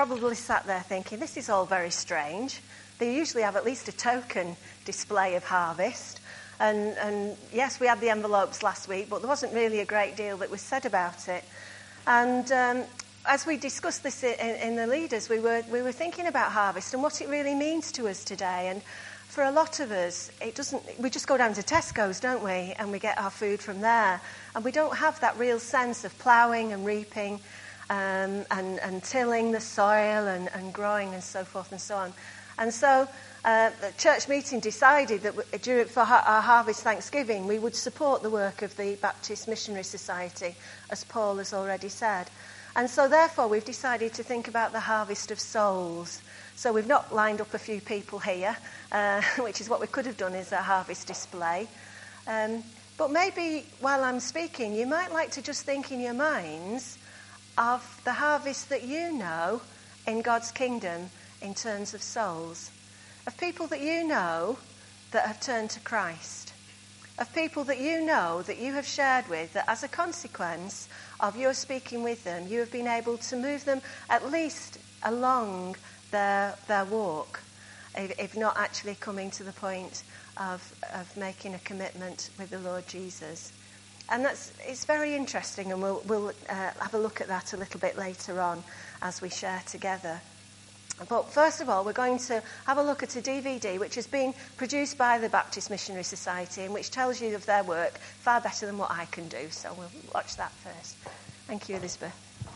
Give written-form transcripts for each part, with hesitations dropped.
Probably sat there thinking, this is all very strange. They usually have at least a token display of harvest. And yes, we had the envelopes last week, but there wasn't really a great deal that was said about it. And as we discussed this in the leaders, we were thinking about harvest and what it really means to us today. And for a lot of us, it doesn't. We just go down to Tesco's, don't we? And we get our food from there. And we don't have that real sense of ploughing and reaping and tilling the soil and growing and so forth and so on. And so the church meeting decided that for our Harvest Thanksgiving, we would support the work of the Baptist Missionary Society, as Paul has already said. And so therefore we've decided to think about the harvest of souls. So we've not lined up a few people here, which is what we could have done as a harvest display. But maybe while I'm speaking, you might like to just think in your minds of the harvest that you know in God's kingdom in terms of souls, of people that you know that have turned to Christ, of people that you know that you have shared with, that as a consequence of your speaking with them, you have been able to move them at least along their walk, if not actually coming to the point of making a commitment with the Lord Jesus. And it's very interesting, and we'll have a look at that a little bit later on as we share together. But first of all, we're going to have a look at a DVD which has been produced by the Baptist Missionary Society and which tells you of their work far better than what I can do. So we'll watch that first. Thank you, Elizabeth.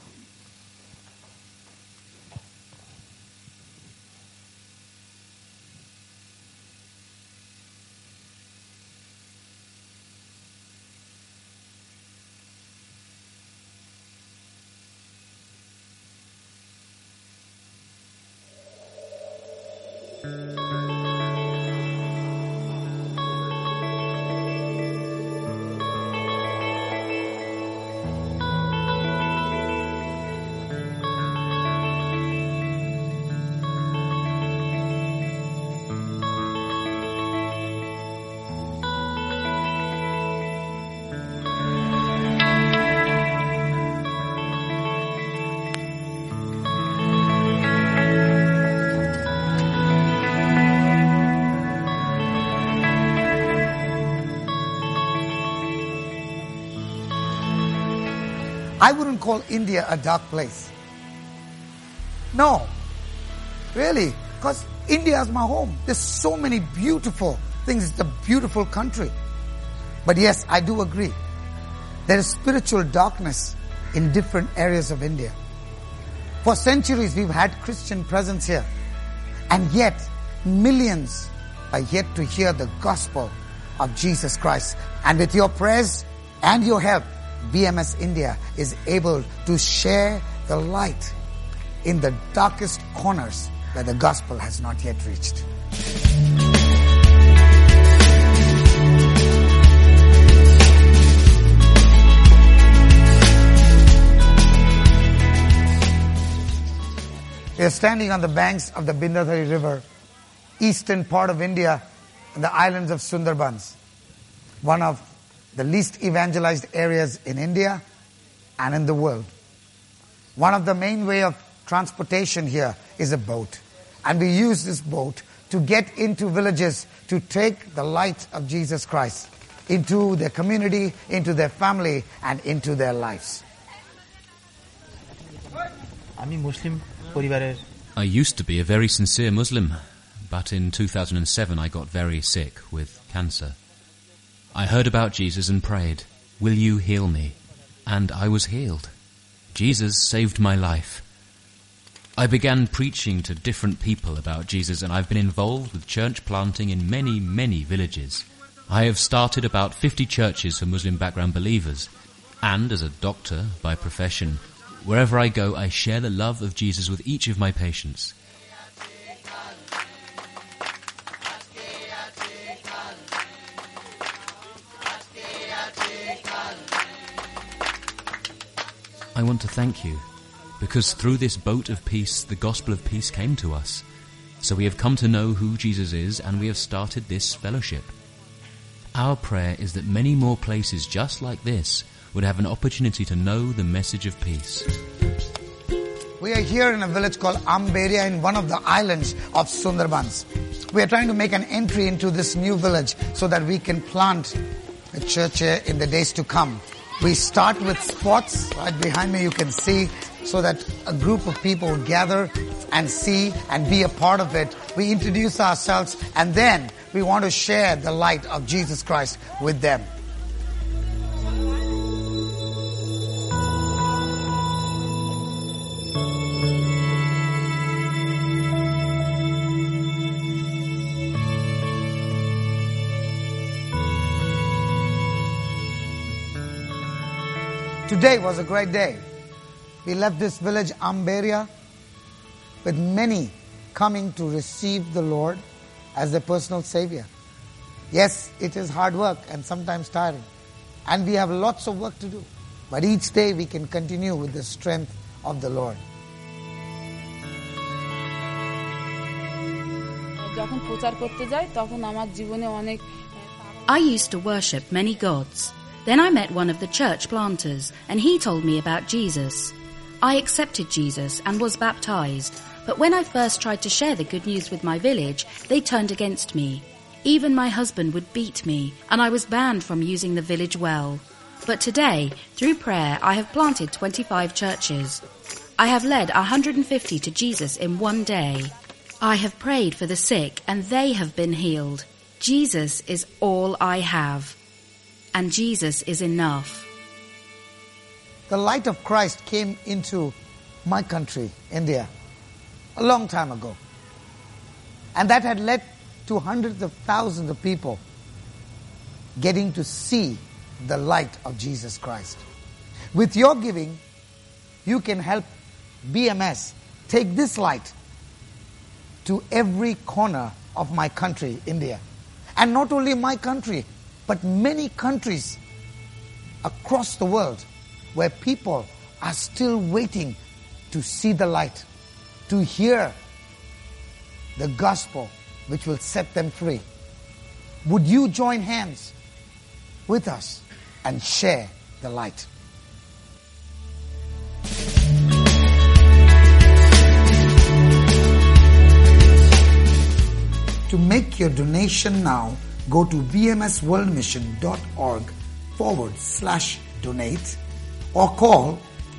I wouldn't call India a dark place. No, really, because India is my home. There's so many beautiful things. It's a beautiful country. But yes, I do agree. There is spiritual darkness in different areas of India. For centuries, we've had Christian presence here. And yet, millions are yet to hear the gospel of Jesus Christ. And with your prayers and your help, BMS India is able to share the light in the darkest corners where the gospel has not yet reached. We are standing on the banks of the Bindadhari River, eastern part of India, in the islands of Sundarbans, one of the least evangelized areas in India and in the world. One of the main way of transportation here is a boat. And we use this boat to get into villages to take the light of Jesus Christ into their community, into their family, and into their lives. I used to be a very sincere Muslim, but in 2007 I got very sick with cancer. I heard about Jesus and prayed, "Will you heal me?" And I was healed. Jesus saved my life. I began preaching to different people about Jesus, and I've been involved with church planting in many, many villages. I have started about 50 churches for Muslim background believers, and as a doctor by profession, wherever I go, I share the love of Jesus with each of my patients. I want to thank you, because through this boat of peace, the gospel of peace came to us. So we have come to know who Jesus is, and we have started this fellowship. Our prayer is that many more places just like this would have an opportunity to know the message of peace. We are here in a village called Amberia in one of the islands of Sundarbans. We are trying to make an entry into this new village so that we can plant a church here in the days to come. We start with spots. Right behind me you can see, so that a group of people will gather and see and be a part of it. We introduce ourselves and then we want to share the light of Jesus Christ with them. Today was a great day. We left this village, Amberia, with many coming to receive the Lord as their personal Savior. Yes, it is hard work and sometimes tiring. And we have lots of work to do. But each day we can continue with the strength of the Lord. I used to worship many gods. Then I met one of the church planters, and he told me about Jesus. I accepted Jesus and was baptized, but when I first tried to share the good news with my village, they turned against me. Even my husband would beat me, and I was banned from using the village well. But today, through prayer, I have planted 25 churches. I have led 150 to Jesus in one day. I have prayed for the sick, and they have been healed. Jesus is all I have. And Jesus is enough. The light of Christ came into my country, India, a long time ago. And that had led to hundreds of thousands of people getting to see the light of Jesus Christ. With your giving, you can help BMS take this light to every corner of my country, India. And not only my country, but many countries across the world where people are still waiting to see the light, to hear the gospel which will set them free. Would you join hands with us and share the light? To make your donation now, go to bmsworldmission.org/donate or call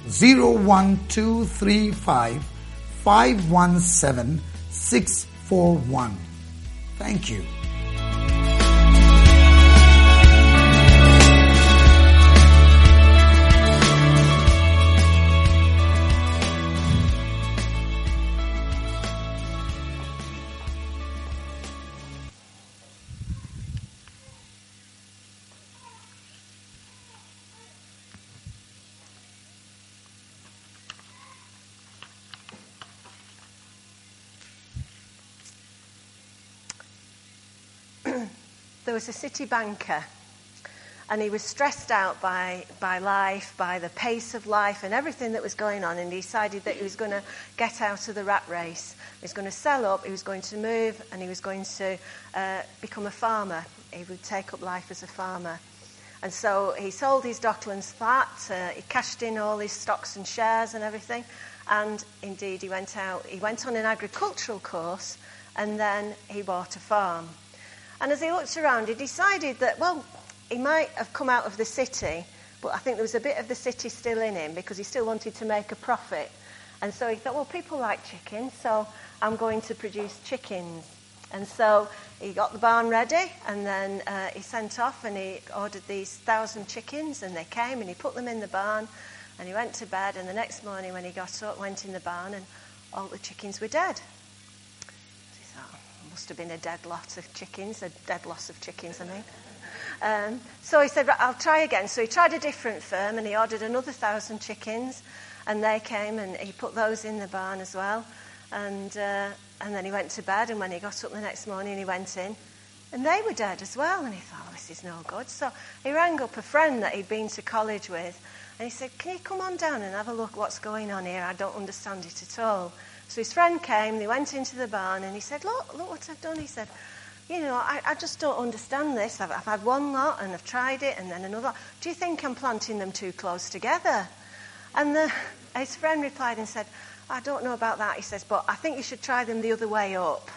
01235 517 641. Thank you. There was a city banker, and he was stressed out by life, by the pace of life and everything that was going on, and he decided that he was going to get out of the rat race. He was going to sell up, he was going to move, and he was going to become a farmer. He would take up life as a farmer. And so he sold his Docklands flat, he cashed in all his stocks and shares and everything, and indeed he went on an agricultural course, and then he bought a farm. And as he looked around, he decided that, well, he might have come out of the city, but I think there was a bit of the city still in him because he still wanted to make a profit. And so he thought, well, people like chickens, so I'm going to produce chickens. And so he got the barn ready, and then he sent off and he ordered these 1,000 chickens, and they came and he put them in the barn, and he went to bed, and the next morning when he got up, went in the barn, and all the chickens were dead. Must have been a dead loss of chickens, I mean. So he said, I'll try again. So he tried a different firm and he ordered another 1,000 chickens, and they came and he put those in the barn as well. And then he went to bed, and when he got up the next morning he went in and they were dead as well, and he thought, oh, this is no good. So he rang up a friend that he'd been to college with, and he said, can you come on down and have a look what's going on here? I don't understand it at all. So his friend came, they went into the barn, and he said, look what I've done. He said, you know, I just don't understand this. I've had one lot, and I've tried it, and then another lot. Do you think I'm planting them too close together? And his friend replied and said, I don't know about that, he says, but I think you should try them the other way up.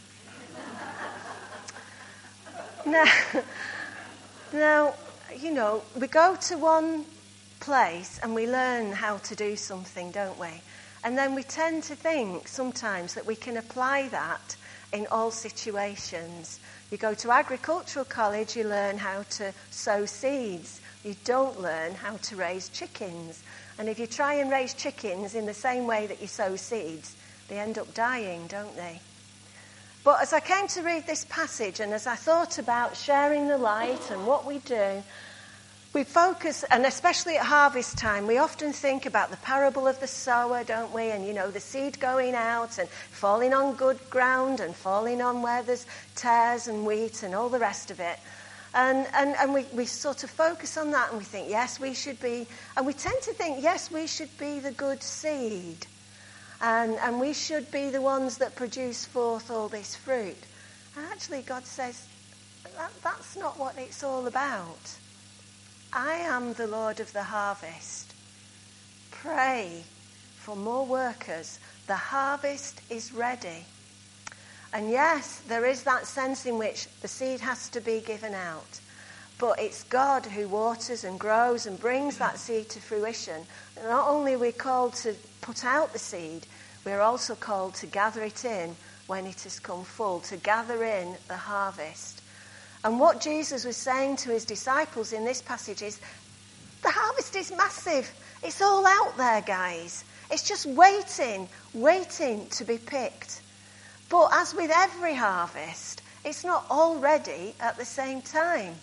Now, you know, we go to one place and we learn how to do something, don't we? And then we tend to think sometimes that we can apply that in all situations. You go to agricultural college, you learn how to sow seeds. You don't learn how to raise chickens. And if you try and raise chickens in the same way that you sow seeds, they end up dying, don't they? But as I came to read this passage and as I thought about sharing the light and what we do, we focus, and especially at harvest time, we often think about the parable of the sower, don't we? And, you know, the seed going out and falling on good ground and falling on where there's tares and wheat and all the rest of it. And we sort of focus on that and we think, yes, we should be, and we tend to think, yes, we should be the good seed. And we should be the ones that produce forth all this fruit. And actually, God says, that's not what it's all about. I am the Lord of the harvest. Pray for more workers. The harvest is ready. And yes, there is that sense in which the seed has to be given out. But it's God who waters and grows and brings that seed to fruition. And not only are we called to put out the seed, we're also called to gather it in when it has come full, to gather in the harvest. And what Jesus was saying to his disciples in this passage is, the harvest is massive. It's all out there, guys. It's just waiting to be picked. But as with every harvest, it's not all ready at the same time.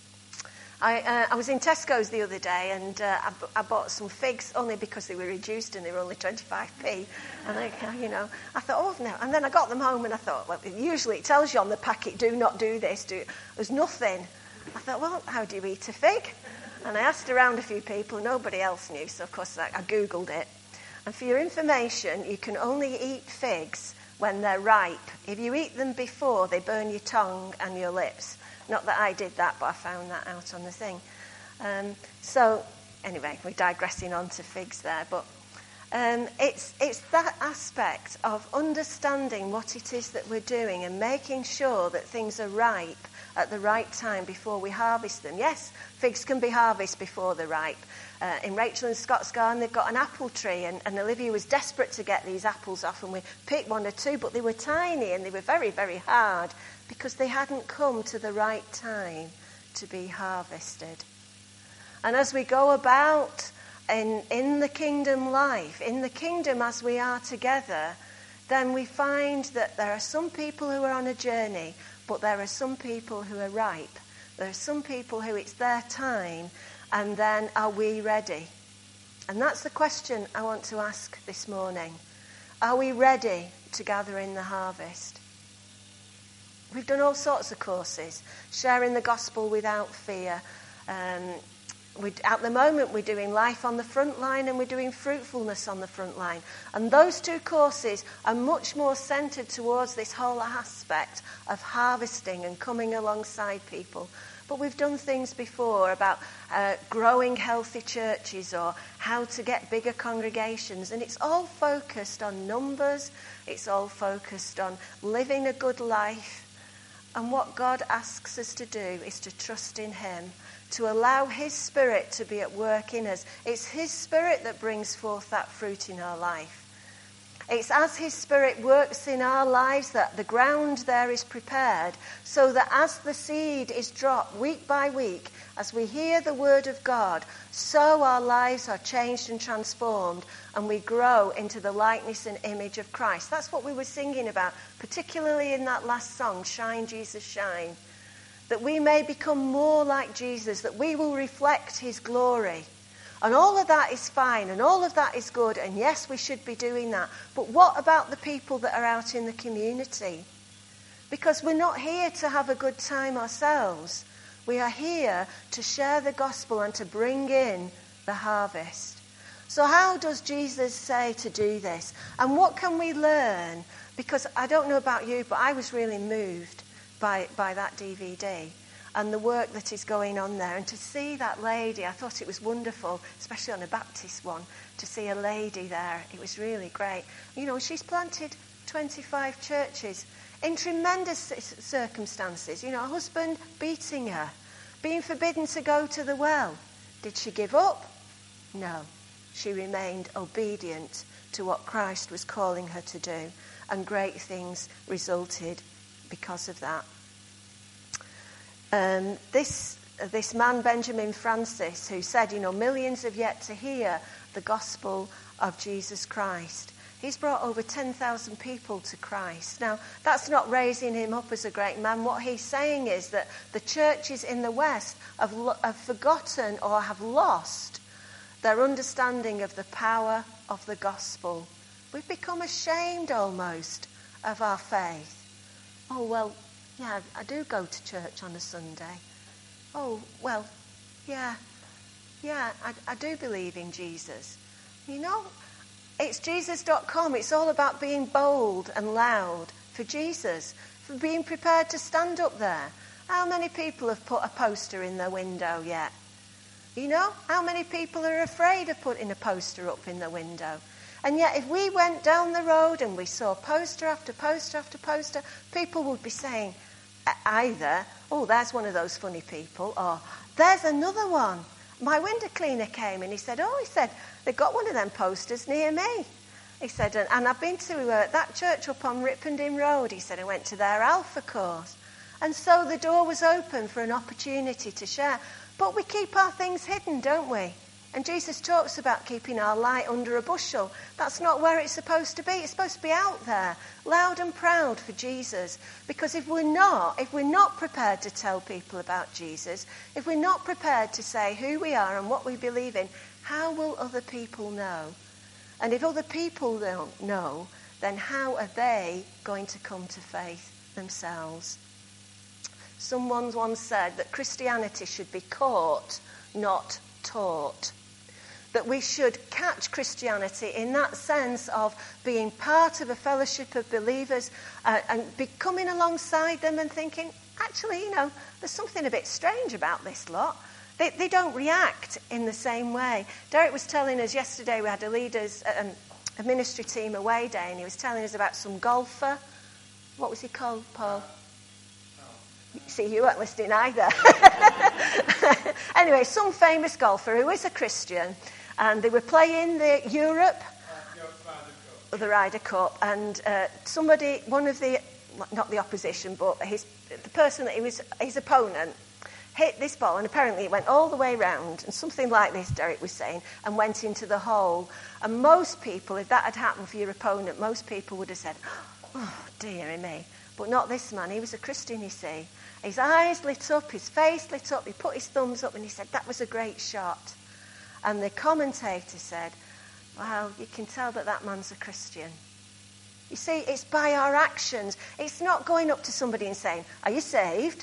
I was in Tesco's the other day and I bought some figs only because they were reduced and they were only 25p. And I thought, oh no. And then I got them home and I thought, well, usually it tells you on the packet, do not do this. There's nothing. I thought, well, how do you eat a fig? And I asked around a few people, nobody else knew, so of course I Googled it. And for your information, you can only eat figs when they're ripe. If you eat them before, they burn your tongue and your lips. Not that I did that, but I found that out on the thing. So, anyway, we're digressing on to figs there. But it's that aspect of understanding what it is that we're doing and making sure that things are ripe at the right time before we harvest them. Yes, figs can be harvested before they're ripe. In Rachel and Scott's garden, they've got an apple tree, and Olivia was desperate to get these apples off, and we picked one or two, but they were tiny and they were very, very hard because they hadn't come to the right time to be harvested. And as we go about in the kingdom life, in the kingdom as we are together, then we find that there are some people who are on a journey, but there are some people who are ripe. There are some people who it's their time, and then are we ready? And that's the question I want to ask this morning. Are we ready to gather in the harvest? We've done all sorts of courses, sharing the gospel without fear. At the moment, we're doing life on the front line and we're doing fruitfulness on the front line. And those two courses are much more centred towards this whole aspect of harvesting and coming alongside people. But we've done things before about growing healthy churches or how to get bigger congregations. And it's all focused on numbers. It's all focused on living a good life. And what God asks us to do is to trust in him, to allow his Spirit to be at work in us. It's his Spirit that brings forth that fruit in our life. It's as his Spirit works in our lives that the ground there is prepared, so that as the seed is dropped week by week, as we hear the word of God, so our lives are changed and transformed, and we grow into the likeness and image of Christ. That's what we were singing about, particularly in that last song, Shine, Jesus, Shine. That we may become more like Jesus, that we will reflect his glory. And all of that is fine, and all of that is good, and yes, we should be doing that. But what about the people that are out in the community? Because we're not here to have a good time ourselves. We are here to share the gospel and to bring in the harvest. So how does Jesus say to do this? And what can we learn? Because I don't know about you, but I was really moved by that DVD. and the work that is going on there. And to see that lady, I thought it was wonderful, especially on a Baptist one, to see a lady there. It was really great. You know, she's planted 25 churches in tremendous circumstances. You know, a husband beating her, being forbidden to go to the well. Did she give up? No. She remained obedient to what Christ was calling her to do, and great things resulted because of that. This man, Benjamin Francis, who said, you know, millions have yet to hear the gospel of Jesus Christ. He's brought over 10,000 people to Christ. Now, that's not raising him up as a great man. What he's saying is that the churches in the West have forgotten or have lost their understanding of the power of the gospel. We've become ashamed almost of our faith. Oh, well, yeah, I do go to church on a Sunday. Oh, well, yeah, I do believe in Jesus. You know, it's Jesus.com. It's all about being bold and loud for Jesus, for being prepared to stand up there. How many people have put a poster in their window yet? You know, how many people are afraid of putting a poster up in the window? And yet if we went down the road and we saw poster after poster after poster, people would be saying either, oh, there's one of those funny people, or there's another one. My window cleaner came and he said, they've got one of them posters near me. He said, and I've been to that church up on Riponding Road. He said, I went to their Alpha course. And so the door was open for an opportunity to share. But we keep our things hidden, don't we? And Jesus talks about keeping our light under a bushel. That's not where it's supposed to be. It's supposed to be out there, loud and proud for Jesus. Because if we're not prepared to tell people about Jesus, if we're not prepared to say who we are and what we believe in, how will other people know? And if other people don't know, then how are they going to come to faith themselves? Someone once said that Christianity should be caught, not taught. That we should catch Christianity in that sense of being part of a fellowship of believers and be coming alongside them and thinking, actually, you know, there's something a bit strange about this lot. They don't react in the same way. Derek was telling us yesterday, we had a ministry team away day, and he was telling us about some golfer. What was he called, Paul? See, you weren't listening either. Anyway, some famous golfer who is a Christian, and they were playing the Europe, the Ryder Cup, and somebody, one of the, not the opposition, but the person that his opponent, hit this ball, and apparently it went all the way round, and something like this, Derek was saying, and went into the hole. And most people, if that had happened for your opponent, most people would have said, oh, dear me. But not this man. He was a Christian, you see. His eyes lit up, his face lit up, he put his thumbs up and he said, that was a great shot. And the commentator said, well, you can tell that man's a Christian. You see, it's by our actions. It's not going up to somebody and saying, are you saved?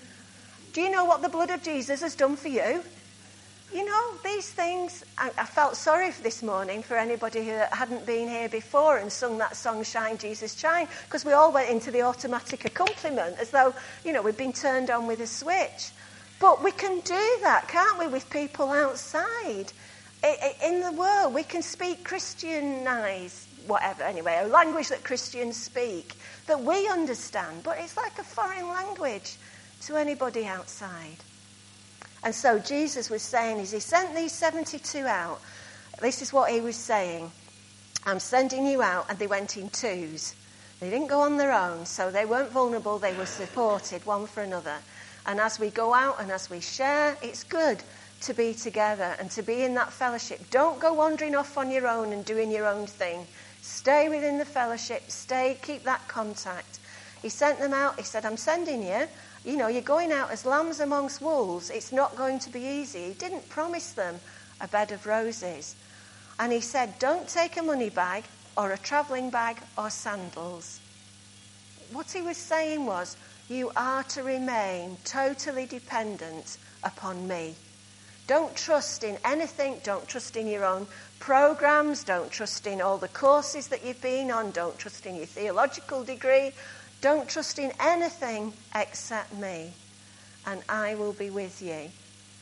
Do you know what the blood of Jesus has done for you? You know, these things, I felt sorry for this morning for anybody who hadn't been here before and sung that song, Shine, Jesus, Shine, because we all went into the automatic accompaniment as though, you know, we'd been turned on with a switch. But we can do that, can't we, with people outside? In the world, we can speak Christianized, whatever, anyway, a language that Christians speak, that we understand, but it's like a foreign language to anybody outside. And so Jesus was saying, as he sent these 72 out, this is what he was saying. I'm sending you out, and they went in twos. They didn't go on their own, so they weren't vulnerable. They were supported one for another. And as we go out and as we share, it's good to be together and to be in that fellowship. Don't go wandering off on your own and doing your own thing. Stay within the fellowship. Keep that contact. He sent them out. He said, I'm sending you. You know, you're going out as lambs amongst wolves. It's not going to be easy. He didn't promise them a bed of roses. And he said, don't take a money bag or a travelling bag or sandals. What he was saying was, you are to remain totally dependent upon me. Don't trust in anything. Don't trust in your own programs. Don't trust in all the courses that you've been on. Don't trust in your theological degree. Don't trust in anything except me. and I will be with you.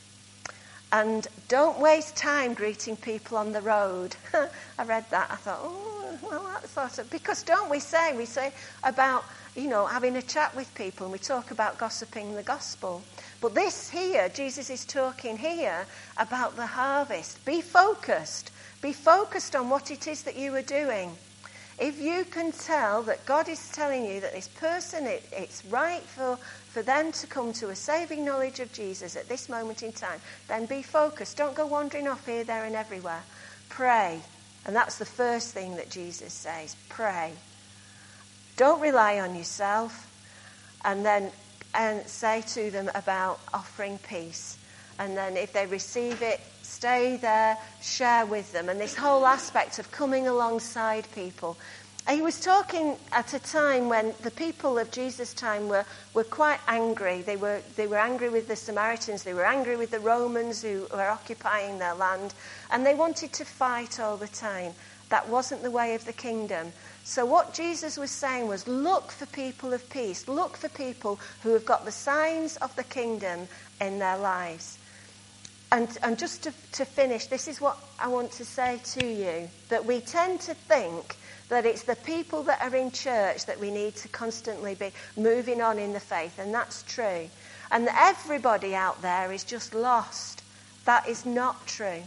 And don't waste time greeting people on the road. I read that. I thought, oh, well, that's sort of... Because don't we say about, having a chat with people, and we talk about gossiping the gospel. But this here, Jesus is talking here about the harvest. Be focused. Be focused on what it is that you are doing. If you can tell that God is telling you that this person, it's right for them to come to a saving knowledge of Jesus at this moment in time, then be focused. Don't go wandering off here, there and everywhere. Pray. And that's the first thing that Jesus says. Pray. Don't rely on yourself. And then say to them about offering peace. And then if they receive it, stay there, share with them. And this whole aspect of coming alongside people. He was talking at a time when the people of Jesus' time were quite angry. They were angry with the Samaritans. They were angry with the Romans who were occupying their land. And they wanted to fight all the time. That wasn't the way of the kingdom. So what Jesus was saying was, look for people of peace. Look for people who have got the signs of the kingdom in their lives. And just to finish, this is what I want to say to you, that we tend to think that it's the people that are in church that we need to constantly be moving on in the faith, and that's true. And that everybody out there is just lost. That is not true.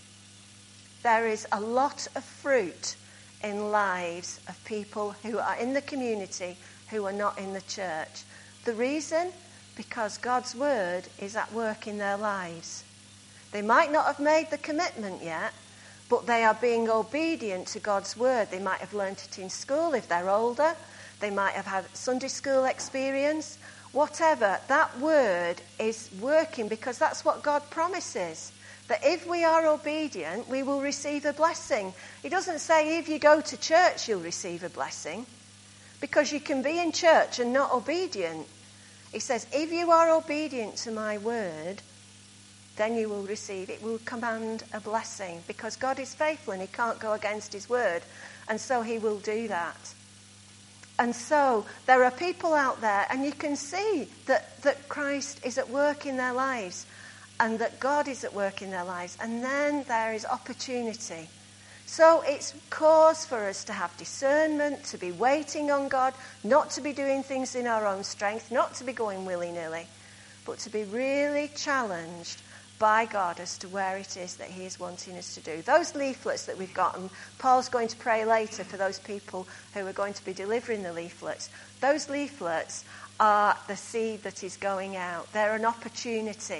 There is a lot of fruit in lives of people who are in the community who are not in the church. The reason? Because God's word is at work in their lives. They might not have made the commitment yet, but they are being obedient to God's word. They might have learnt it in school if they're older. They might have had Sunday school experience. Whatever, that word is working because that's what God promises. That if we are obedient, we will receive a blessing. He doesn't say if you go to church, you'll receive a blessing. Because you can be in church and not obedient. He says, if you are obedient to my word, then you will receive, it will command a blessing. Because God is faithful and he can't go against his word. And so he will do that. And so there are people out there, and you can see that Christ is at work in their lives. And that God is at work in their lives. And then there is opportunity. So it's cause for us to have discernment, to be waiting on God, not to be doing things in our own strength, not to be going willy-nilly, but to be really challenged by God as to where it is that he is wanting us to do. Those leaflets that we've got, and Paul's going to pray later for those people who are going to be delivering the leaflets. Those leaflets are the seed that is going out. They're an opportunity.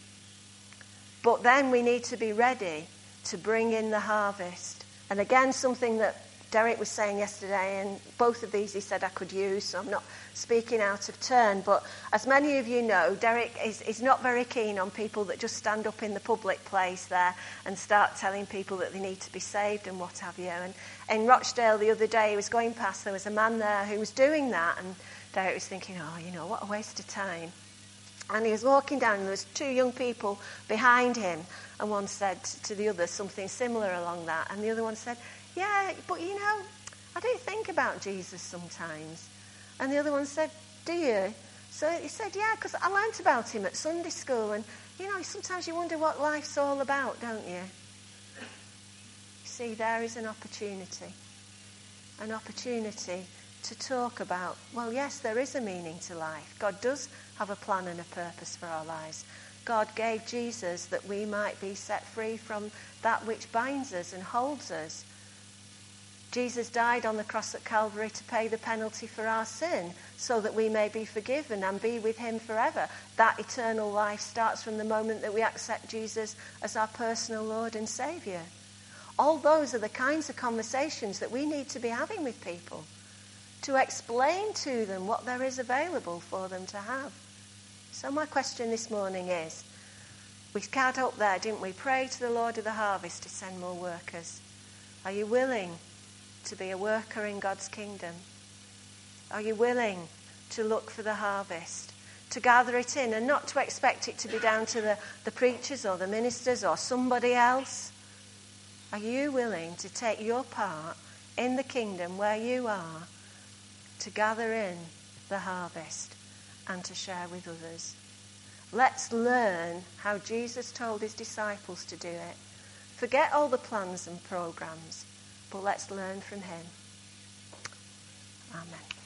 But then we need to be ready to bring in the harvest. And again, something that Derek was saying yesterday, and both of these he said I could use, so I'm not speaking out of turn. But as many of you know, Derek is not very keen on people that just stand up in the public place there and start telling people that they need to be saved and what have you. And in Rochdale the other day, he was going past, there was a man there who was doing that, and Derek was thinking, what a waste of time. And he was walking down, and there was two young people behind him, and one said to the other something similar along that, and the other one said, yeah, but I do think about Jesus sometimes. And the other one said, do you? So he said, yeah, because I learnt about him at Sunday school, and sometimes you wonder what life's all about, don't you? See, there is an opportunity to talk about, well, yes, there is a meaning to life. God does have a plan and a purpose for our lives. God gave Jesus that we might be set free from that which binds us and holds us. Jesus died on the cross at Calvary to pay the penalty for our sin so that we may be forgiven and be with him forever. That eternal life starts from the moment that we accept Jesus as our personal Lord and Saviour. All those are the kinds of conversations that we need to be having with people, to explain to them what there is available for them to have. So my question this morning is, we got up there, didn't we? Pray to the Lord of the harvest to send more workers. Are you willing to be a worker in God's kingdom? Are you willing to look for the harvest, to gather it in, and not to expect it to be down to the preachers or the ministers or somebody else? Are you willing to take your part in the kingdom where you are, to gather in the harvest and to share with others? Let's learn how Jesus told his disciples to do it. Forget all the plans and programs, but let's learn from him. Amen.